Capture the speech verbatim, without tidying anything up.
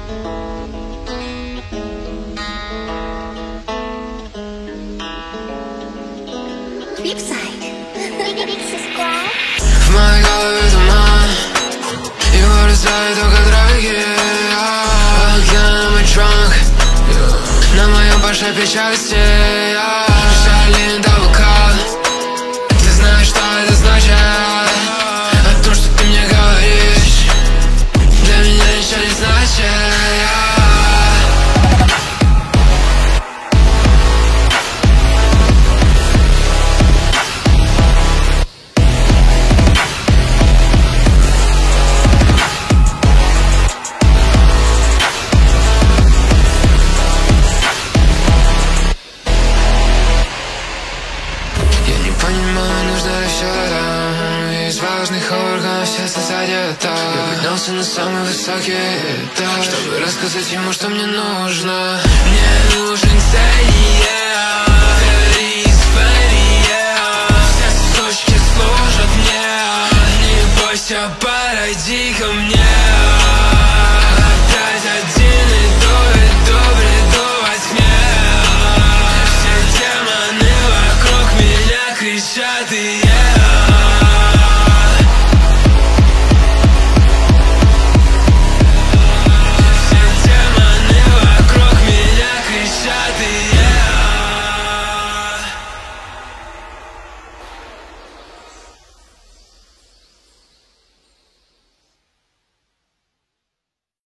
В моей голове туман, его раздваивают только дороги. Again, I'm drunk. На моем паше печати. Шарлин до вулкан. Ты знаешь, что это значит? О том, что ты мне говоришь, для меня ничего не значит. Понимаю, нужно ли все это? Из важных органов сердце задето. Я поднялся на самый высокий этаж, чтобы рассказать ему, что мне нужно. Мне нужен цель, Феррис, Феррис. Все точки служат мне. Не бойся, подойди ко мне.